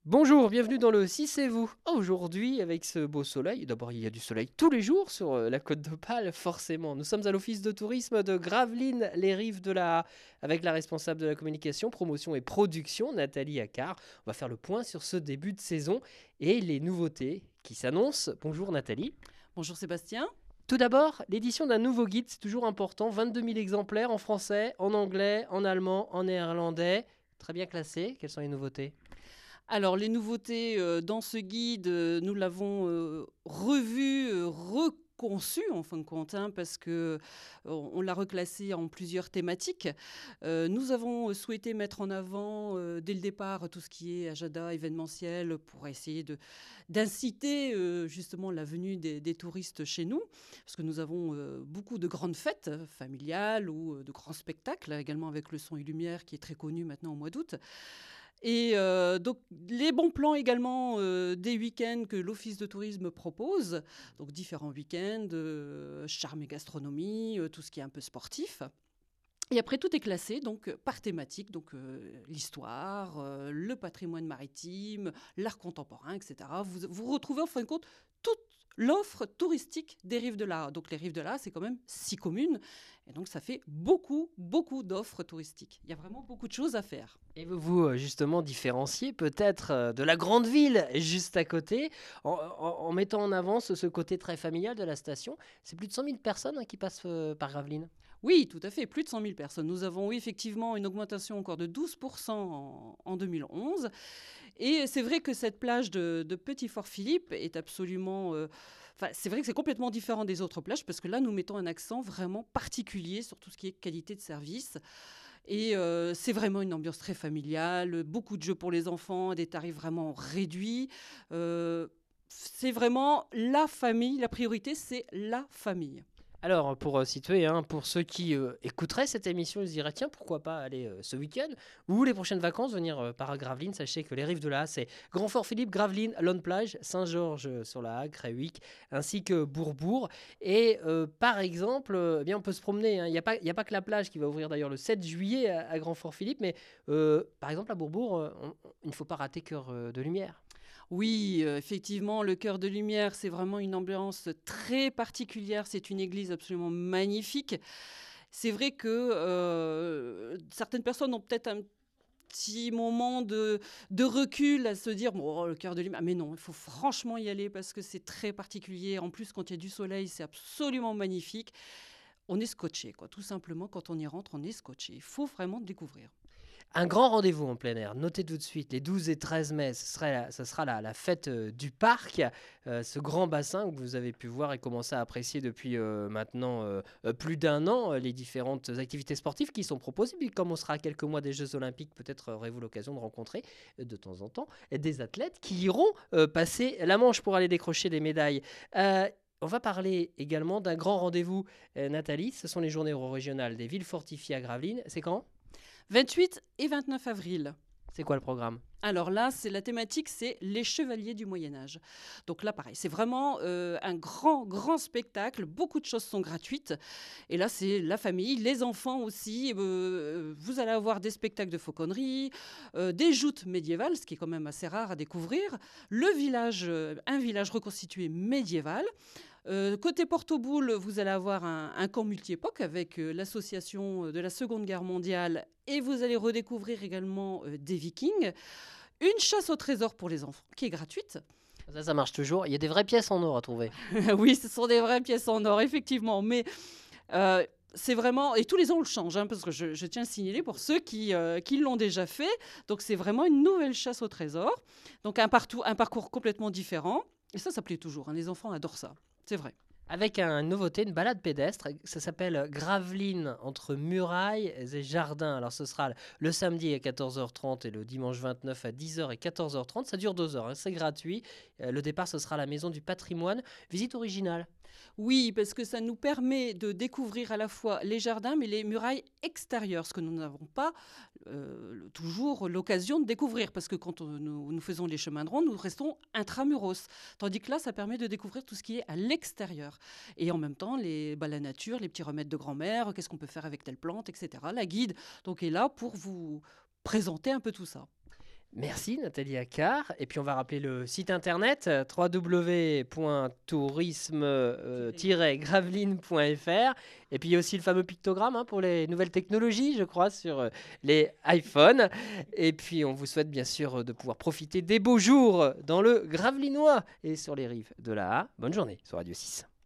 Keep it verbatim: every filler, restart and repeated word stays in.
Bonjour, bienvenue dans le Si c'est vous. Aujourd'hui, avec ce beau soleil, d'abord il y a du soleil tous les jours sur euh, la côte d'Opale, forcément. Nous sommes à l'office de tourisme de Gravelines, les rives de la avec la responsable de la communication, promotion et production, Nathalie Accard. On va faire le point sur ce début de saison et les nouveautés qui s'annoncent. Bonjour Nathalie. Bonjour Sébastien. Tout d'abord, l'édition d'un nouveau guide, c'est toujours important. vingt-deux mille exemplaires en français, en anglais, en allemand, en néerlandais. Très bien classé. Quelles sont les nouveautés? Alors les nouveautés euh, dans ce guide, euh, nous l'avons euh, revu, euh, reconçu en fin de compte, hein, parce que euh, on l'a reclassé en plusieurs thématiques. Euh, nous avons souhaité mettre en avant euh, dès le départ tout ce qui est agenda événementiel pour essayer de d'inciter euh, justement la venue des, des touristes chez nous, parce que nous avons euh, beaucoup de grandes fêtes euh, familiales ou euh, de grands spectacles, également avec le son et lumière qui est très connu maintenant au mois d'août. Et euh, donc les bons plans également euh, des week-ends que l'Office de tourisme propose, donc différents week-ends, euh, charme et gastronomie, euh, tout ce qui est un peu sportif. Et après, tout est classé donc par thématique, donc euh, l'histoire, euh, le patrimoine maritime, l'art contemporain, et cetera. Vous, vous retrouvez en fin de compte toute l'offre touristique des rives de l'A. Donc les rives de l'A, c'est quand même six communes, et donc ça fait beaucoup, beaucoup d'offres touristiques. Il y a vraiment beaucoup de choses à faire. Et vous vous euh, justement différenciez peut-être euh, de la grande ville juste à côté en, en- en mettant en avant ce, ce côté très familial de la station. C'est plus de cent mille personnes hein, qui passent euh, par Gravelines. Oui, tout à fait, plus de cent mille personnes. Nous avons eu effectivement une augmentation encore de douze pour cent en, en deux mille onze. Et c'est vrai que cette plage de, de Petit-Fort-Philippe est absolument... euh, Enfin, c'est vrai que c'est complètement différent des autres plages parce que là, nous mettons un accent vraiment particulier sur tout ce qui est qualité de service. Et euh, c'est vraiment une ambiance très familiale, beaucoup de jeux pour les enfants, des tarifs vraiment réduits. Euh, c'est vraiment la famille, la priorité, c'est la famille. Alors, pour euh, situer, hein, pour ceux qui euh, écouteraient cette émission, ils se diraient tiens, pourquoi pas aller euh, ce week-end ou les prochaines vacances venir euh, par Gravelines. Sachez que les rives de la Haye, c'est Grand-Fort-Philippe, Gravelines, Lone Plage, Saint-Georges euh, sur la Hague, Créhuic, ainsi que Bourbourg. Et euh, par exemple, euh, eh bien, on peut se promener. hein. Il n'y a, pas- il y a pas que la plage qui va ouvrir d'ailleurs le sept juillet à, à Grand-Fort-Philippe, mais euh, par exemple à Bourbourg, euh, on- on- il ne faut pas rater Cœur euh, de Lumière. Oui, euh, effectivement, le Cœur de Lumière, c'est vraiment une ambiance très particulière. C'est une église absolument magnifique. C'est vrai que euh, certaines personnes ont peut-être un petit moment de, de recul à se dire, bon, oh, le Cœur de Lumière. Mais non, il faut franchement y aller parce que c'est très particulier. En plus, quand il y a du soleil, c'est absolument magnifique. On est scotché, quoi. Tout simplement, quand on y rentre, on est scotché. Il faut vraiment découvrir. Un grand rendez-vous en plein air, notez tout de suite, les douze et treize mai, ce, serait la- ce sera la, la fête euh, du parc, euh, ce grand bassin que vous avez pu voir et commencer à apprécier depuis euh, maintenant euh, euh, plus d'un an, euh, les différentes activités sportives qui sont proposées. Puis comme on sera à quelques mois des Jeux Olympiques, peut-être aurez-vous l'occasion de rencontrer euh, de temps en temps des athlètes qui iront euh, passer la Manche pour aller décrocher des médailles. Euh, on va parler également d'un grand rendez-vous, euh, Nathalie, ce sont les journées eurorégionales des villes fortifiées à Gravelines. C'est quand? vingt-huit et vingt-neuf avril. C'est quoi le programme? Alors là, c'est la thématique, c'est les chevaliers du Moyen Âge. Donc là, pareil, c'est vraiment euh, un grand, grand spectacle. Beaucoup de choses sont gratuites. Et là, c'est la famille, les enfants aussi. Euh, vous allez avoir des spectacles de fauconnerie, euh, des joutes médiévales, ce qui est quand même assez rare à découvrir. Le village, euh, un village reconstitué médiéval. Euh, côté Porto-Boule, vous allez avoir un, un camp multi-époque avec euh, l'association de la Seconde Guerre mondiale et vous allez redécouvrir également euh, des Vikings. Une chasse au trésor pour les enfants qui est gratuite. Ça, ça marche toujours. Il y a des vraies pièces en or à trouver. Oui, ce sont des vraies pièces en or, effectivement, mais euh, c'est vraiment... Et tous les ans, on le change, hein, parce que je, je tiens à le signaler pour ceux qui, euh, qui l'ont déjà fait. Donc, c'est vraiment une nouvelle chasse au trésor. Donc, un, partout, un parcours complètement différent. Et ça, ça plaît toujours. hein, Les enfants adorent ça. C'est vrai. Avec un nouveauté, une balade pédestre. Ça s'appelle Gravelines entre murailles et jardins. Alors ce sera le samedi à quatorze heures trente et le dimanche vingt-neuf à dix heures et quatorze heures trente. Ça dure deux heures, hein, c'est gratuit. Euh, le départ, ce sera à la Maison du Patrimoine. Visite originale. Oui, parce que ça nous permet de découvrir à la fois les jardins, mais les murailles extérieures, ce que nous n'avons pas euh, toujours l'occasion de découvrir, parce que quand on- nous, nous faisons les chemins de ronde, nous restons intramuros. Tandis que là, ça permet de découvrir tout ce qui est à l'extérieur. Et en même temps, les, bah, la nature, les petits remèdes de grand-mère, qu'est-ce qu'on peut faire avec telle plante, et cetera. La guide donc, est là pour vous présenter un peu tout ça. Merci Nathalie Accard. Et puis on va rappeler le site internet euh, w w w point tourisme tiret gravelines point f r. Et puis il y a aussi le fameux pictogramme hein, pour les nouvelles technologies, je crois, sur euh, les iPhones. Et puis on vous souhaite bien sûr euh, de pouvoir profiter des beaux jours dans le Gravelinois et sur les rives de la A. Bonne journée sur Radio six.